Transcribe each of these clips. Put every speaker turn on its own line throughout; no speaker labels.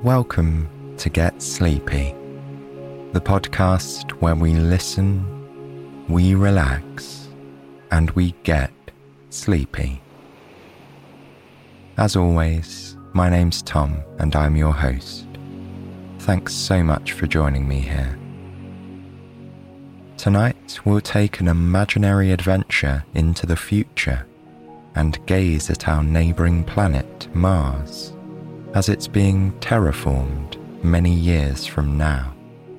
Welcome to Get Sleepy, the podcast where we listen, we relax, and we get sleepy. As always, my name's Tom and I'm your host. Thanks so much for joining me here. Tonight we'll take an imaginary adventure into the future and gaze at our neighbouring planet, Mars, as it's being terraformed many years from now.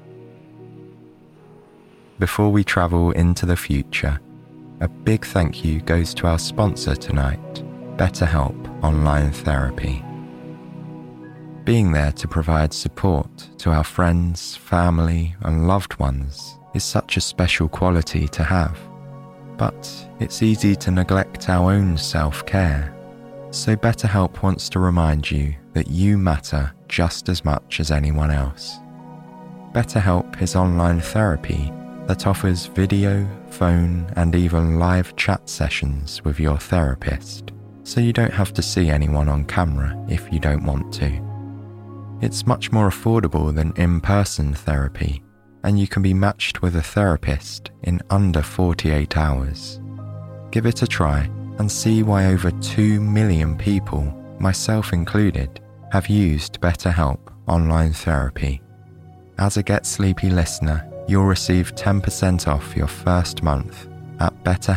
Before we travel into the future, a big thank you goes to our sponsor tonight, BetterHelp Online Therapy. Being there to provide support to our friends, family, and loved ones is such a special quality to have, but it's easy to neglect our own self-care. So BetterHelp wants to remind you that you matter just as much as anyone else. BetterHelp is online therapy that offers video, phone, and even live chat sessions with your therapist, so you don't have to see anyone on camera if you don't want to. It's much more affordable than in-person therapy, and you can be matched with a therapist in under 48 hours. Give it a try and see why over 2 million people, myself included, have used BetterHelp Online Therapy. As a Get Sleepy listener, you'll receive 10% off your first month at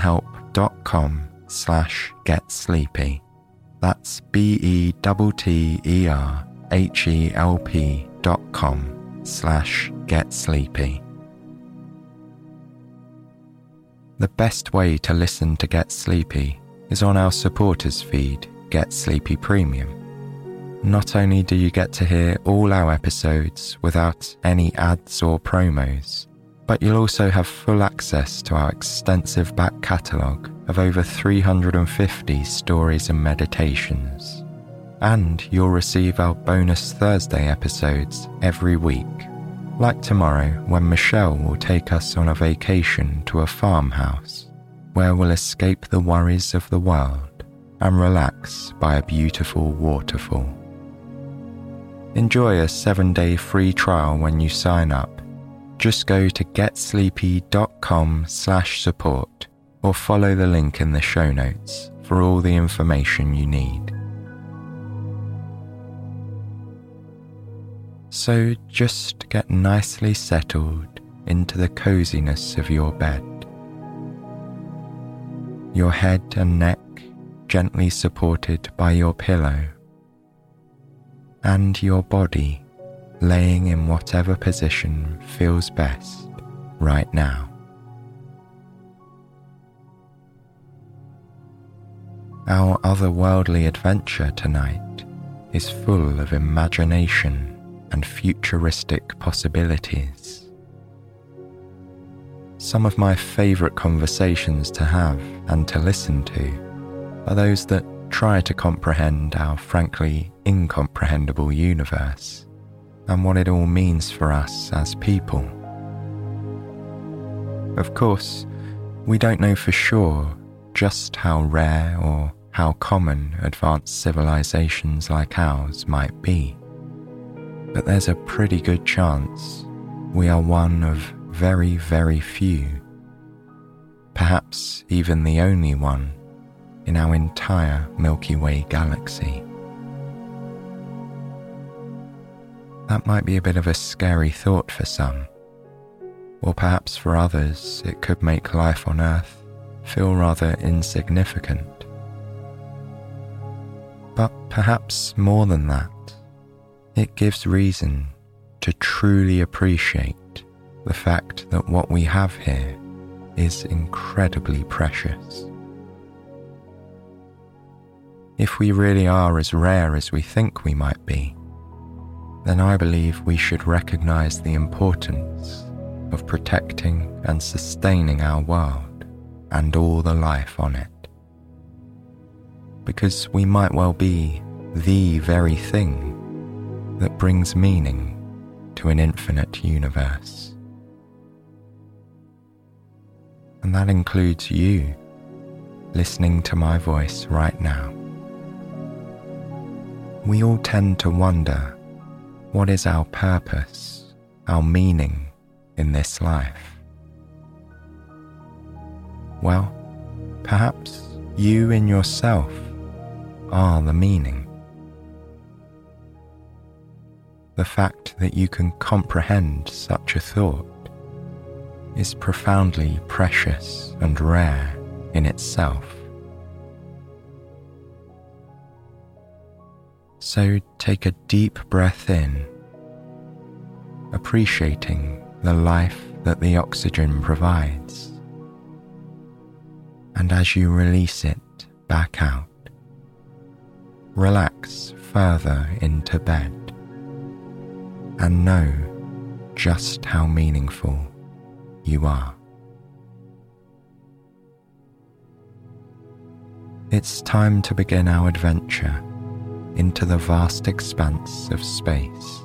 betterhelp.com/getsleepy. That's BetterHelp.com/getsleepy. The best way to listen to Get Sleepy is on our supporters feed, Get Sleepy Premium. Not only do you get to hear all our episodes without any ads or promos, but you'll also have full access to our extensive back catalogue of over 350 stories and meditations. And you'll receive our bonus Thursday episodes every week, like tomorrow when Michelle will take us on a vacation to a farmhouse where we'll escape the worries of the world and relax by a beautiful waterfall. Enjoy a 7-day free trial when you sign up. Just go to getsleepy.com/support or follow the link in the show notes for all the information you need. So just get nicely settled into the coziness of your bed. Your head and neck gently supported by your pillow, and your body laying in whatever position feels best right now. Our otherworldly adventure tonight is full of imagination and futuristic possibilities. Some of my favourite conversations to have and to listen to are those that try to comprehend our frankly incomprehensible universe and what it all means for us as people. Of course, we don't know for sure just how rare or how common advanced civilizations like ours might be, but there's a pretty good chance we are one of very, very few, perhaps even the only one in our entire Milky Way galaxy. That might be a bit of a scary thought for some, or perhaps for others it could make life on Earth feel rather insignificant. But perhaps more than that, it gives reason to truly appreciate the fact that what we have here is incredibly precious. If we really are as rare as we think we might be, then I believe we should recognize the importance of protecting and sustaining our world and all the life on it. Because we might well be the very thing that brings meaning to an infinite universe. And that includes you listening to my voice right now. We all tend to wonder What is our purpose, our meaning in this life? Well, perhaps you in yourself are the meaning. The fact that you can comprehend such a thought is profoundly precious and rare in itself. So take a deep breath in, appreciating the life that the oxygen provides. And as you release it back out, relax further into bed and know just how meaningful you are. It's time to begin our adventure into the vast expanse of space.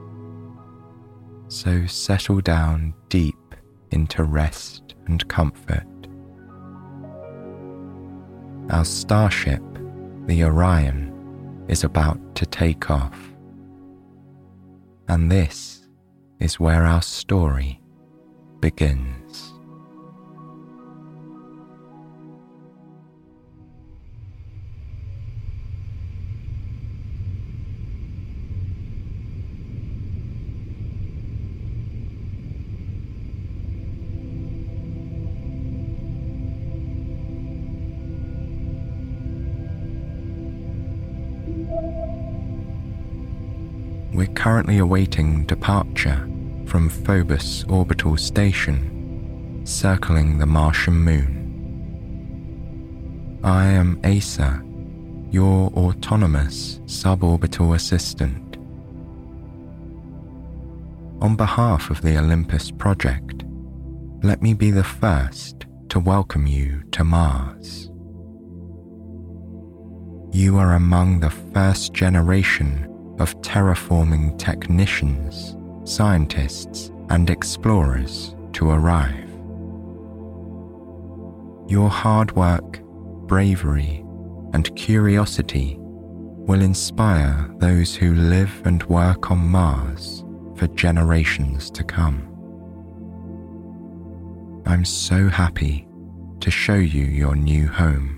So settle down deep into rest and comfort. Our starship, the Orion, is about to take off. And this is where our story begins. We're currently awaiting departure from Phobos Orbital Station, circling the Martian moon. I am Asa, your autonomous suborbital assistant. On behalf of the Olympus Project, let me be the first to welcome you to Mars. You are among the first generation of terraforming technicians, scientists, and explorers to arrive. Your hard work, bravery, and curiosity will inspire those who live and work on Mars for generations to come. I'm so happy to show you your new home.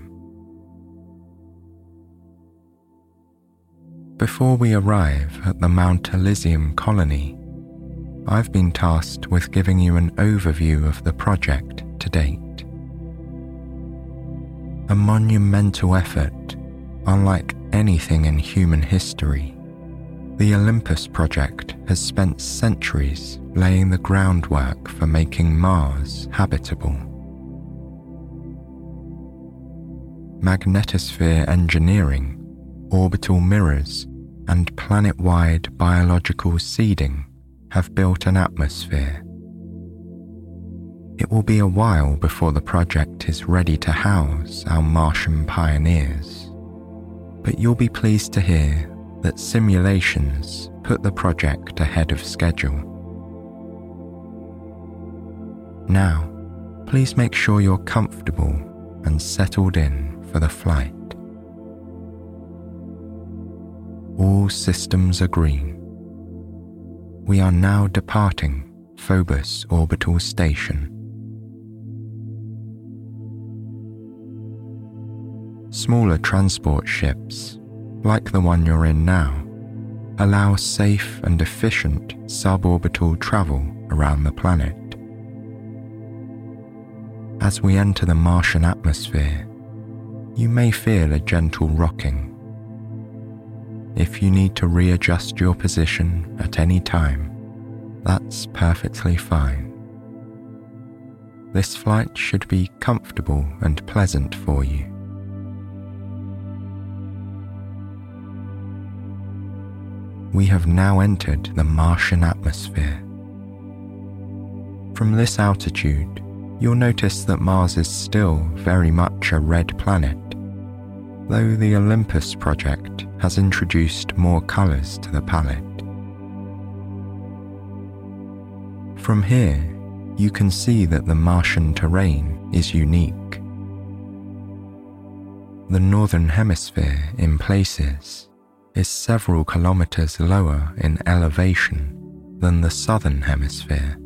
Before we arrive at the Mount Elysium colony, I've been tasked with giving you an overview of the project to date. A monumental effort, unlike anything in human history, the Olympus Project has spent centuries laying the groundwork for making Mars habitable. Magnetosphere engineering, orbital mirrors, and planet-wide biological seeding have built an atmosphere. It will be a while before the project is ready to house our Martian pioneers, but you'll be pleased to hear that simulations put the project ahead of schedule. Now, please make sure you're comfortable and settled in for the flight. All systems are green. We are now departing Phobos Orbital Station. Smaller transport ships, like the one you're in now, allow safe and efficient suborbital travel around the planet. As we enter the Martian atmosphere, you may feel a gentle rocking. If you need to readjust your position at any time, that's perfectly fine. This flight should be comfortable and pleasant for you. We have now entered the Martian atmosphere. From this altitude, you'll notice that Mars is still very much a red planet, though the Olympus Project has introduced more colours to the palette. From here, you can see that the Martian terrain is unique. The northern hemisphere, in places, is several kilometers lower in elevation than the southern hemisphere.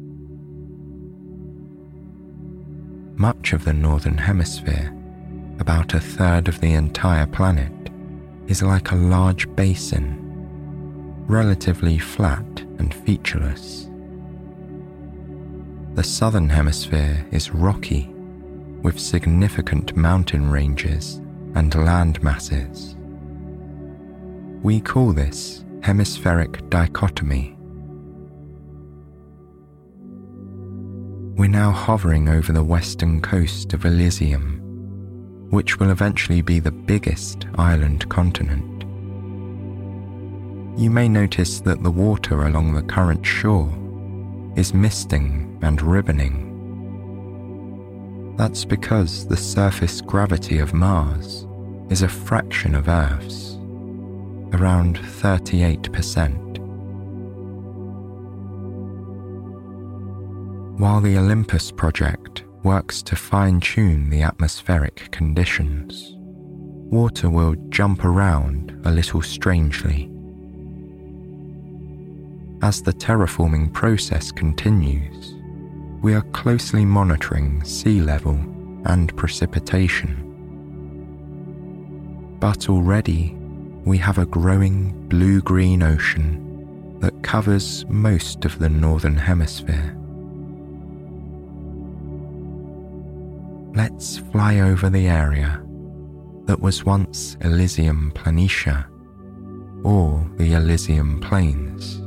Much of the northern hemisphere, about a third of the entire planet, is like a large basin, relatively flat and featureless. The southern hemisphere is rocky, with significant mountain ranges and land masses. We call this hemispheric dichotomy. We're now hovering over the western coast of Elysium, which will eventually be the biggest island continent. You may notice that the water along the current shore is misting and ribboning. That's because the surface gravity of Mars is a fraction of Earth's, around 38%. While the Olympus project works to fine-tune the atmospheric conditions, water will jump around a little strangely. As the terraforming process continues, we are closely monitoring sea level and precipitation. But already, we have a growing blue-green ocean that covers most of the northern hemisphere. Let's fly over the area that was once Elysium Planitia, or the Elysium Plains.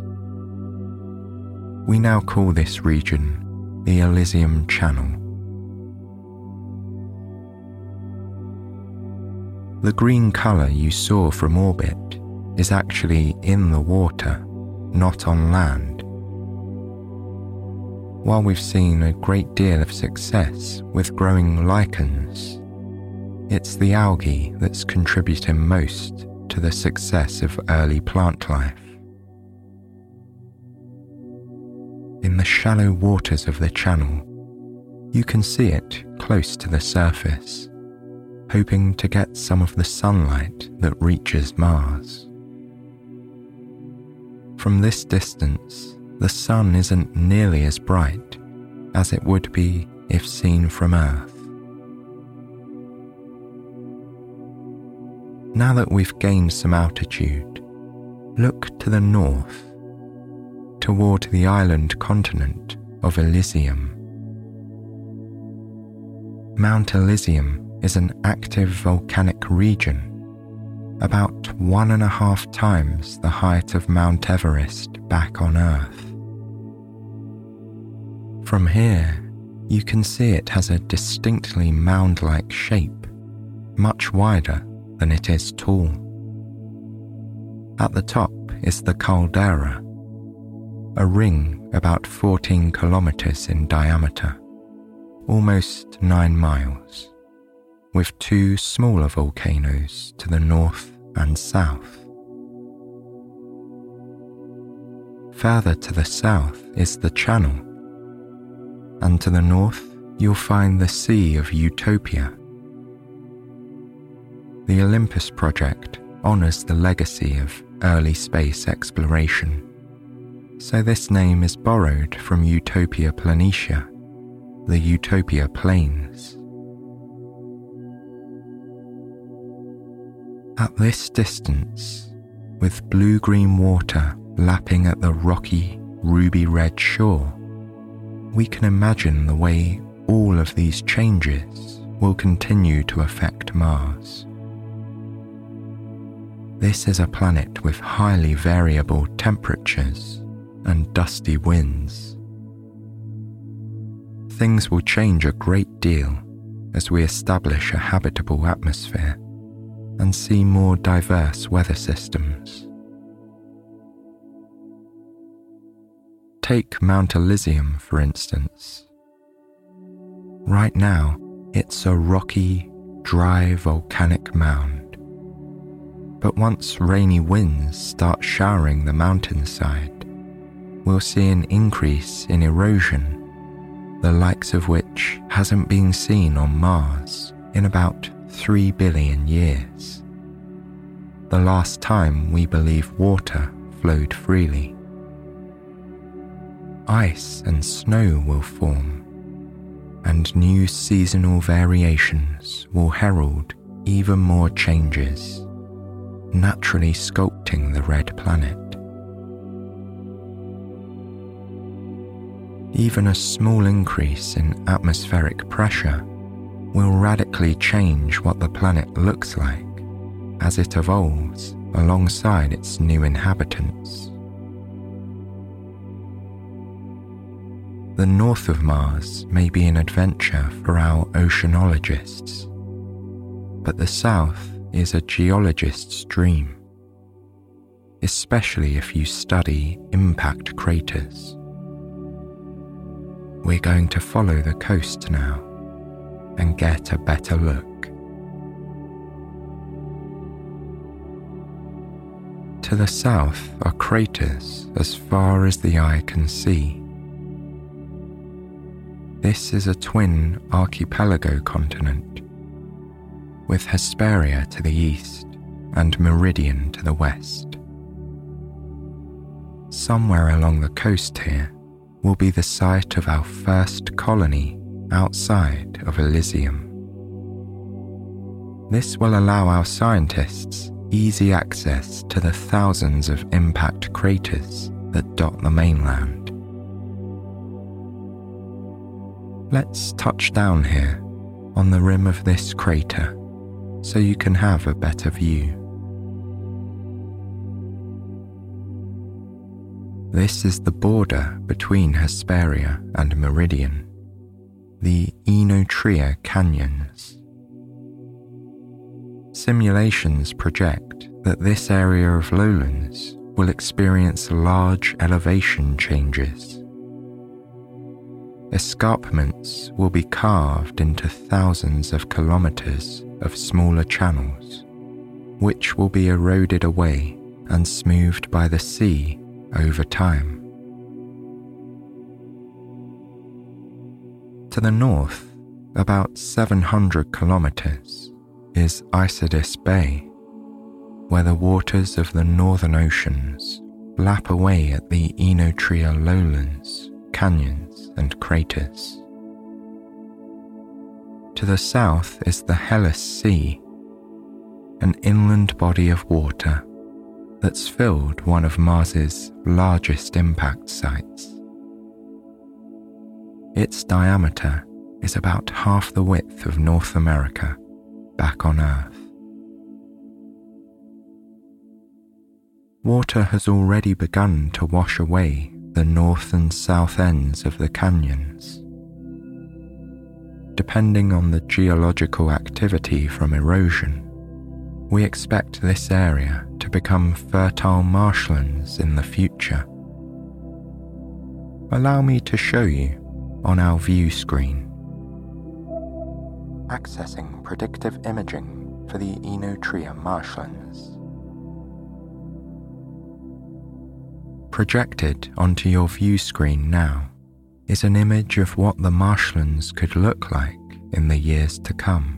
We now call this region the Elysium Channel. The green colour you saw from orbit is actually in the water, not on land. While we've seen a great deal of success with growing lichens, it's the algae that's contributing most to the success of early plant life. In the shallow waters of the channel, you can see it close to the surface, hoping to get some of the sunlight that reaches Mars. From this distance, the sun isn't nearly as bright as it would be if seen from Earth. Now that we've gained some altitude, look to the north, toward the island continent of Elysium. Mount Elysium is an active volcanic region, about 1.5 times the height of Mount Everest back on Earth. From here, you can see it has a distinctly mound-like shape, much wider than it is tall. At the top is the caldera, a ring about 14 kilometers in diameter, almost 9 miles, with 2 smaller volcanoes to the north and south. Further to the south is the Channel, and to the north you'll find the Sea of Utopia. The Olympus project honours the legacy of early space exploration, so this name is borrowed from Utopia Planitia, the Utopia Plains. At this distance, with blue-green water lapping at the rocky, ruby-red shore, we can imagine the way all of these changes will continue to affect Mars. This is a planet with highly variable temperatures and dusty winds. Things will change a great deal as we establish a habitable atmosphere and see more diverse weather systems. Take Mount Elysium, for instance. Right now, it's a rocky, dry volcanic mound. But once rainy winds start showering the mountainside, we'll see an increase in erosion, the likes of which hasn't been seen on Mars in about 3 billion years. the last time we believe water flowed freely. Ice and snow will form, and new seasonal variations will herald even more changes, naturally sculpting the red planet. Even a small increase in atmospheric pressure will radically change what the planet looks like as it evolves alongside its new inhabitants. The north of Mars may be an adventure for our oceanologists, but the south is a geologist's dream, especially if you study impact craters. We're going to follow the coast now and get a better look. To the south are craters as far as the eye can see. This is a twin archipelago continent, with Hesperia to the east and Meridian to the west. Somewhere along the coast here will be the site of our first colony outside of Elysium. This will allow our scientists easy access to the thousands of impact craters that dot the mainland. Let's touch down here on the rim of this crater so you can have a better view. This is the border between Hesperia and Meridian, the Oenotriya Canyons. Simulations project that this area of lowlands will experience large elevation changes. Escarpments will be carved into thousands of kilometers of smaller channels, which will be eroded away and smoothed by the sea over time. To the north, about 700 kilometers, is Isidis Bay, where the waters of the northern oceans lap away at the Oenotriya lowlands, canyons and craters. To the south is the Hellas Sea, an inland body of water that's filled one of Mars's largest impact sites. Its diameter is about half the width of North America back on Earth. Water has already begun to wash away the north and south ends of the canyons. Depending on the geological activity from erosion, we expect this area to become fertile marshlands in the future. Allow me to show you on our view screen. Accessing predictive imaging for the Oenotriya marshlands. Projected onto your view screen now is an image of what the marshlands could look like in the years to come.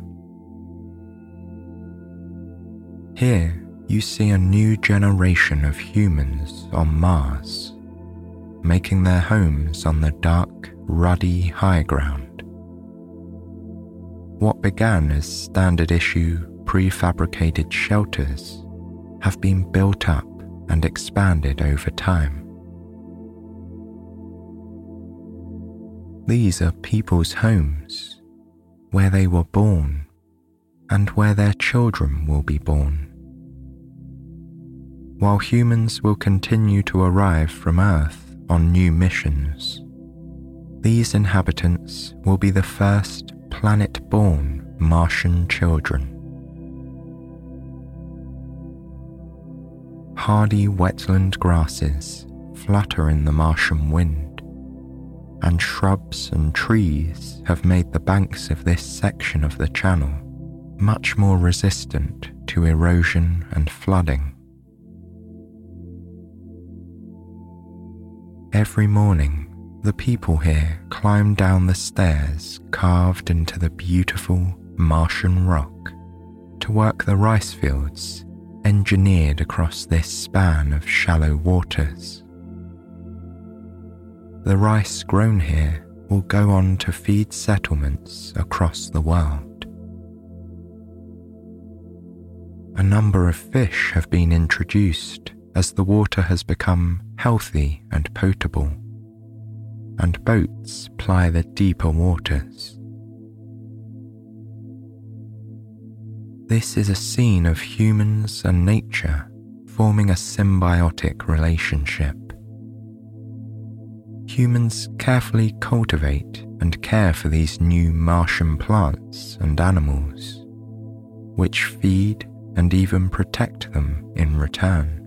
Here you see a new generation of humans on Mars, making their homes on the dark, ruddy high ground. What began as standard issue prefabricated shelters have been built up and expanded over time. These are people's homes, where they were born and where their children will be born. While humans will continue to arrive from Earth on new missions, these inhabitants will be the first planet-born Martian children. Hardy wetland grasses flutter in the Martian wind, and shrubs and trees have made the banks of this section of the channel much more resistant to erosion and flooding. Every morning, the people here climb down the stairs carved into the beautiful Martian rock to work the rice fields engineered across this span of shallow waters. The rice grown here will go on to feed settlements across the world. A number of fish have been introduced as the water has become healthy and potable, and boats ply the deeper waters. This is a scene of humans and nature forming a symbiotic relationship. Humans carefully cultivate and care for these new Martian plants and animals, which feed and even protect them in return.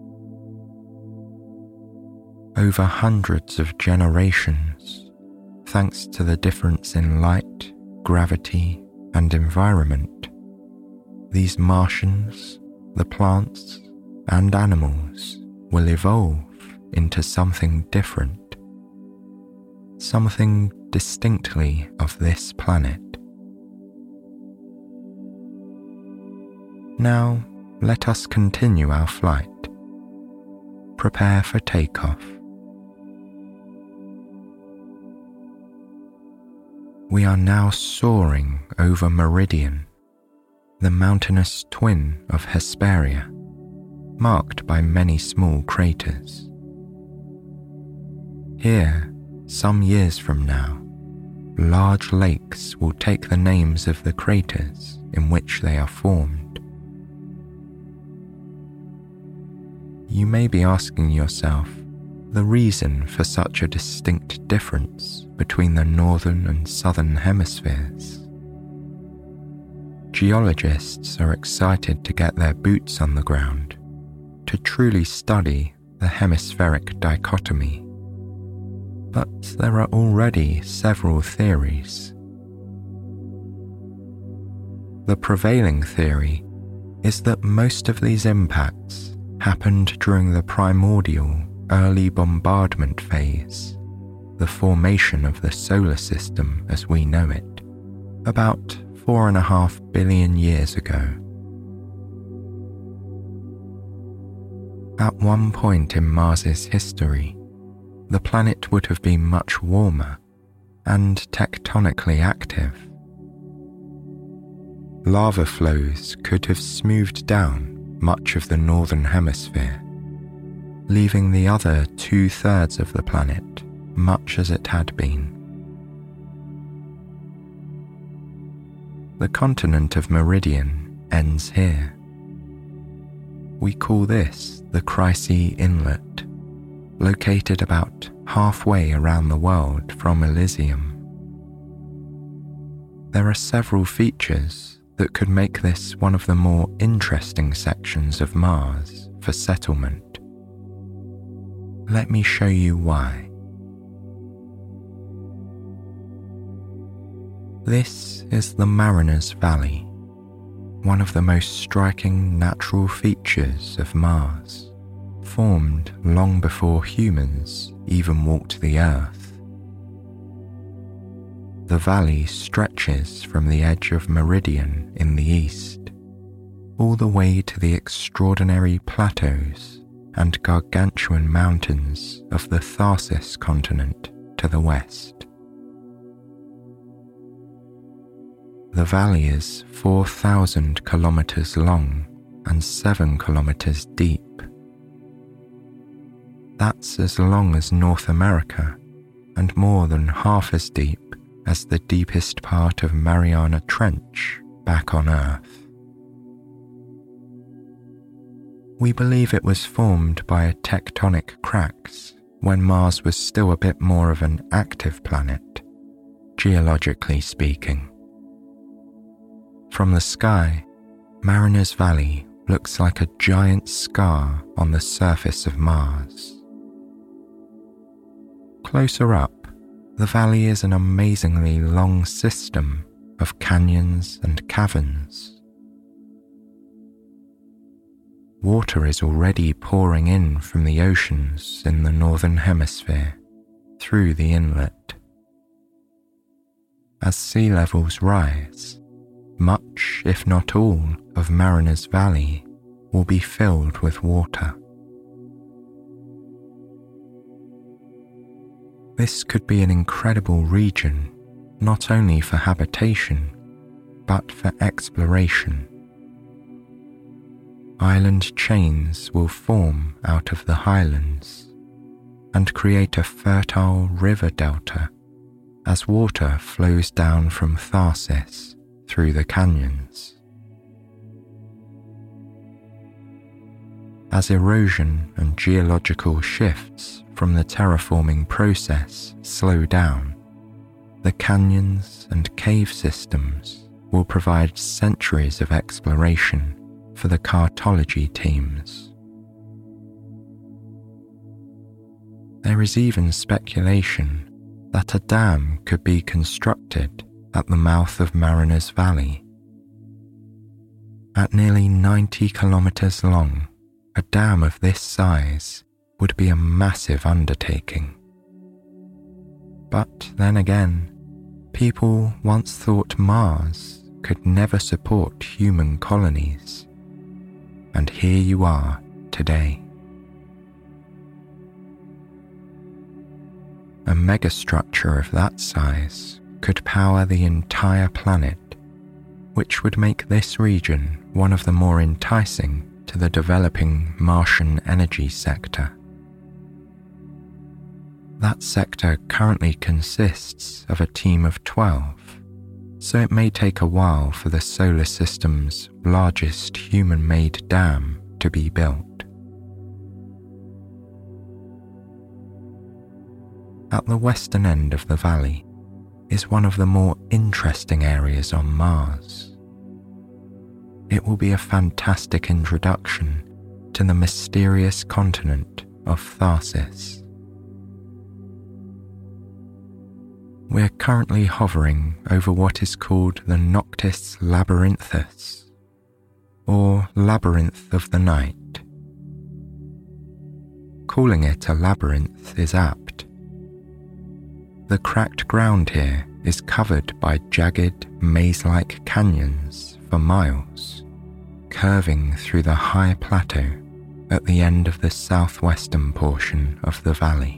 Over hundreds of generations, thanks to the difference in light, gravity, and environment, these Martians, the plants, and animals will evolve into something different, something distinctly of this planet. Now, let us continue our flight. Prepare for takeoff. We are now soaring over Meridian, the mountainous twin of Hesperia, marked by many small craters. Here, some years from now, large lakes will take the names of the craters in which they are formed. You may be asking yourself the reason for such a distinct difference between the northern and southern hemispheres. Geologists are excited to get their boots on the ground to truly study the hemispheric dichotomy. But there are already several theories. The prevailing theory is that most of these impacts happened during the primordial early bombardment phase, the formation of the solar system as we know it, about 4.5 billion years ago. At one point in Mars's history, the planet would have been much warmer and tectonically active. Lava flows could have smoothed down much of the northern hemisphere, leaving the other 2/3 of the planet much as it had been. The continent of Meridian ends here. We call this the Chryse Inlet, located about halfway around the world from Elysium. There are several features that could make this one of the more interesting sections of Mars for settlement. Let me show you why. This is the Mariner's Valley, one of the most striking natural features of Mars, formed long before humans even walked the Earth. The valley stretches from the edge of Meridian in the east, all the way to the extraordinary plateaus and gargantuan mountains of the Tharsis continent to the west. The valley is 4,000 kilometers long and 7 kilometers deep. That's as long as North America and more than half as deep as the deepest part of Mariana Trench back on Earth. We believe it was formed by tectonic cracks when Mars was still a bit more of an active planet, geologically speaking. From the sky, Mariner's Valley looks like a giant scar on the surface of Mars. Closer up, the valley is an amazingly long system of canyons and caverns. Water is already pouring in from the oceans in the northern hemisphere through the inlet. As sea levels rise, much, if not all, of Mariner's Valley will be filled with water. This could be an incredible region, not only for habitation, but for exploration. Island chains will form out of the highlands and create a fertile river delta as water flows down from Tharsis through the canyons. As erosion and geological shifts from the terraforming process slow down, the canyons and cave systems will provide centuries of exploration for the cartology teams. There is even speculation that a dam could be constructed at the mouth of Mariners Valley. At nearly 90 kilometers long, a dam of this size would be a massive undertaking. But then again, people once thought Mars could never support human colonies. And here you are today. A megastructure of that size could power the entire planet, which would make this region one of the more enticing to the developing Martian energy sector. That sector currently consists of a team of 12, so it may take a while for the solar system's largest human-made dam to be built. At the western end of the valley is one of the more interesting areas on Mars. It will be a fantastic introduction to the mysterious continent of Tharsis. We're currently hovering over what is called the Noctis Labyrinthus, or Labyrinth of the Night. Calling it a labyrinth is apt. The cracked ground here is covered by jagged, maze-like canyons for miles, curving through the high plateau at the end of the southwestern portion of the valley.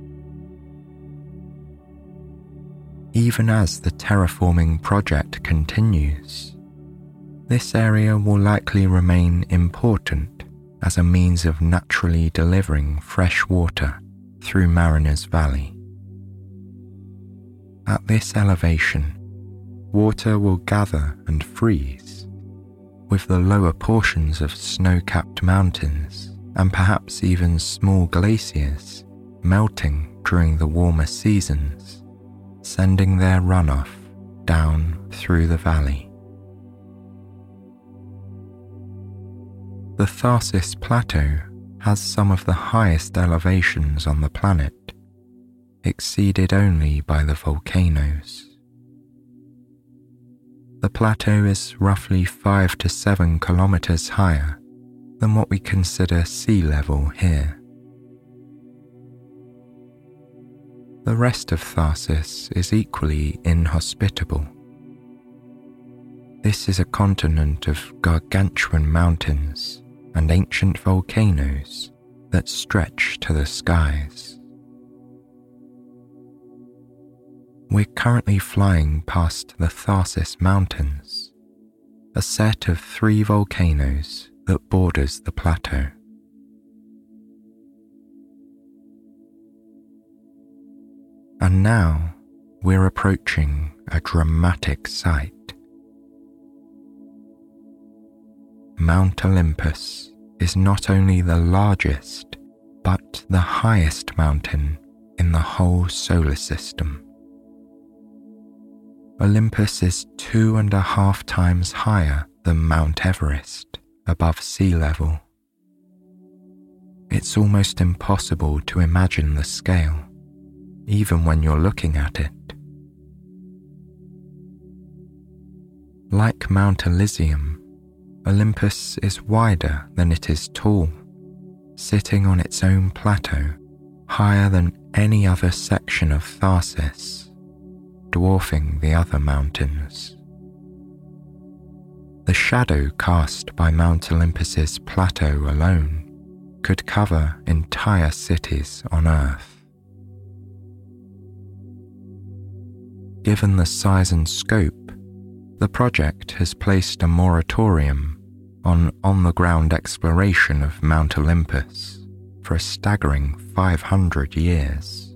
Even as the terraforming project continues, this area will likely remain important as a means of naturally delivering fresh water through Mariners Valley. At this elevation, water will gather and freeze, with the lower portions of snow-capped mountains and perhaps even small glaciers melting during the warmer seasons, sending their runoff down through the valley. The Tharsis Plateau has some of the highest elevations on the planet, exceeded only by the volcanoes. The plateau is roughly 5 to 7 kilometers higher than what we consider sea level here. The rest of Tharsis is equally inhospitable. This is a continent of gargantuan mountains and ancient volcanoes that stretch to the skies. We're currently flying past the Tharsis Mountains, a set of 3 volcanoes that borders the plateau. And now we're approaching a dramatic sight. Mount Olympus is not only the largest, but the highest mountain in the whole solar system. Olympus is 2.5 times higher than Mount Everest above sea level. It's almost impossible to imagine the scale, even when you're looking at it. Like Mount Elysium, Olympus is wider than it is tall, sitting on its own plateau, higher than any other section of Tharsis, dwarfing the other mountains. The shadow cast by Mount Olympus's plateau alone could cover entire cities on Earth. Given the size and scope, the project has placed a moratorium on on-the-ground exploration of Mount Olympus for a staggering 500 years.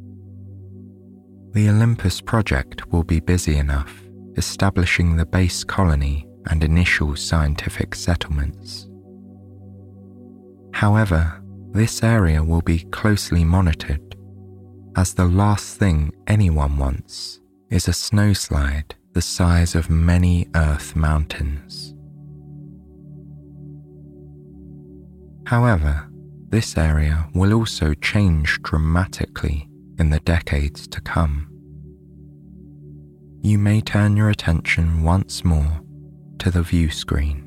The Olympus project will be busy enough establishing the base colony and initial scientific settlements. However, this area will be closely monitored, as the last thing anyone wants is a snowslide the size of many Earth mountains. However, this area will also change dramatically in the decades to come. You may turn your attention once more to the view screen.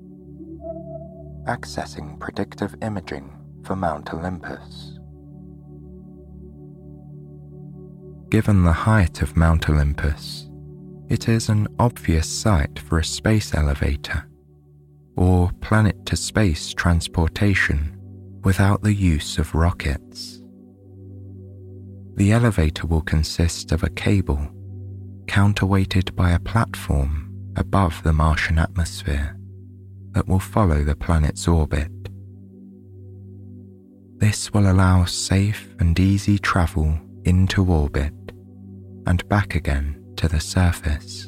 Accessing predictive imaging for Mount Olympus. Given the height of Mount Olympus, it is an obvious site for a space elevator or planet-to-space transportation without the use of rockets. The elevator will consist of a cable counterweighted by a platform above the Martian atmosphere that will follow the planet's orbit. This will allow safe and easy travel into orbit and back again to the surface.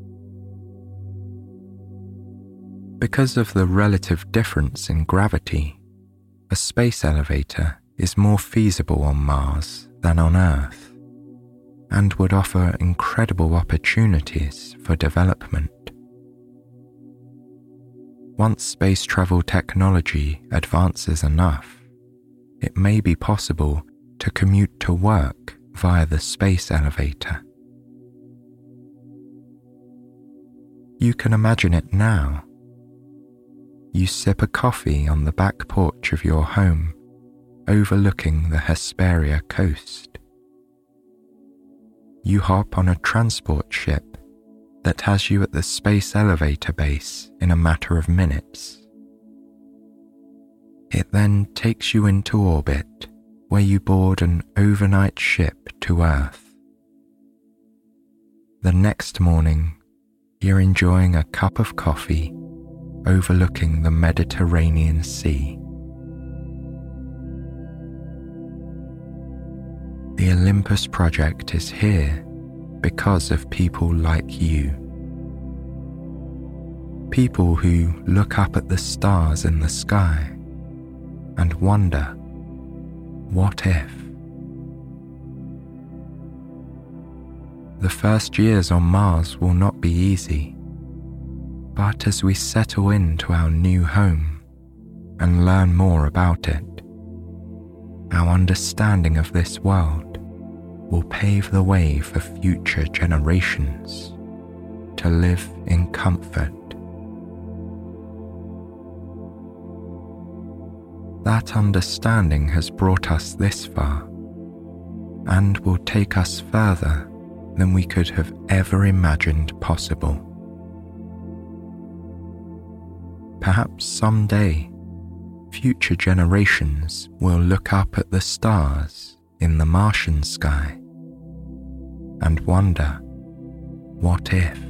Because of the relative difference in gravity, a space elevator is more feasible on Mars than on Earth, and would offer incredible opportunities for development. Once space travel technology advances enough, it may be possible to commute to work via the space elevator. You can imagine it now. You sip a coffee on the back porch of your home, overlooking the Hesperia coast. You hop on a transport ship that has you at the space elevator base in a matter of minutes. It then takes you into orbit, where you board an overnight ship to Earth. The next morning, you're enjoying a cup of coffee overlooking the Mediterranean Sea. The Olympus project is here because of people like you. People who look up at the stars in the sky and wonder, what if? The first years on Mars will not be easy, but as we settle into our new home and learn more about it, our understanding of this world will pave the way for future generations to live in comfort. That understanding has brought us this far and will take us further than we could have ever imagined possible. Perhaps someday, future generations will look up at the stars in the Martian sky and wonder, what if?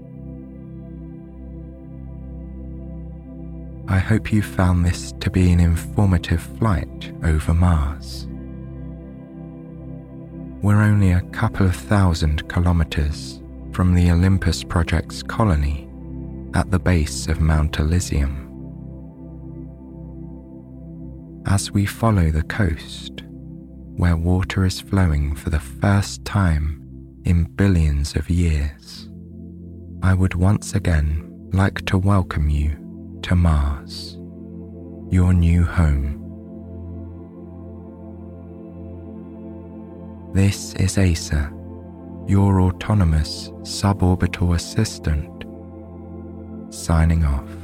I hope you found this to be an informative flight over Mars. We're only a couple of thousand kilometers from the Olympus Project's colony at the base of Mount Elysium. As we follow the coast, where water is flowing for the first time in billions of years, I would once again like to welcome you to Mars, your new home. This is Asa, your autonomous suborbital assistant, signing off.